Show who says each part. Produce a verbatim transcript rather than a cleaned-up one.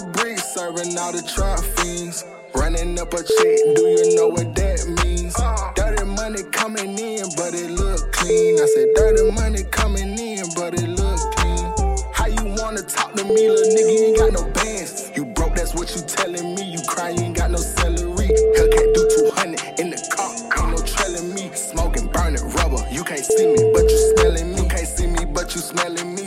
Speaker 1: bricks, serving all the trap fiends. Running up a check, do you know what that means? Dirty money coming in, but it look clean. I said dirty money coming in, but it look clean. How you wanna talk to me, little nigga? You ain't got no bands. You broke, that's what you telling me. You cry, you ain't got no celery. Hellcat do two hundred in the car, ain't no trailing me. Smoking, burning rubber, you can't see me, but you smelling me. You can't see me, but you smelling me.